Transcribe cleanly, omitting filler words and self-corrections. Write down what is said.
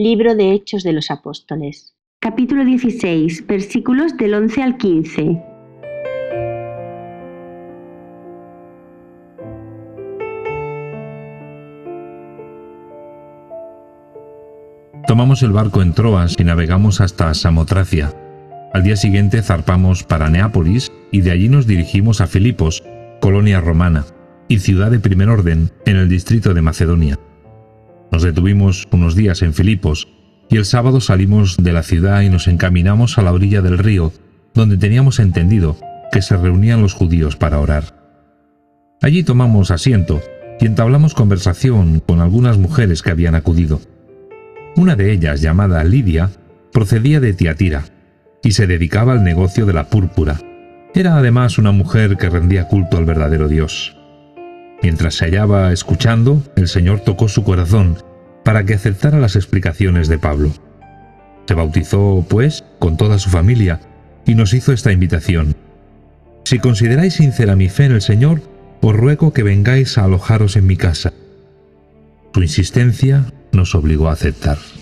Libro de Hechos de los Apóstoles. Capítulo 16, versículos del 11 al 15. Tomamos el barco en Troas y navegamos hasta Samotracia. Al día siguiente zarpamos para Neápolis y de allí nos dirigimos a Filipos, colonia romana, y ciudad de primer orden en el distrito de Macedonia. Nos detuvimos unos días en Filipos y el sábado salimos de la ciudad y nos encaminamos a la orilla del río, donde teníamos entendido que se reunían los judíos para orar. Allí tomamos asiento y entablamos conversación con algunas mujeres que habían acudido. Una de ellas, llamada Lidia, procedía de Tiatira y se dedicaba al negocio de la púrpura. Era además una mujer que rendía culto al verdadero Dios. Mientras se hallaba escuchando, el Señor tocó su corazón para que aceptara las explicaciones de Pablo. Se bautizó, pues, con toda su familia y nos hizo esta invitación: si consideráis sincera mi fe en el Señor, os ruego que vengáis a alojaros en mi casa. Su insistencia nos obligó a aceptar.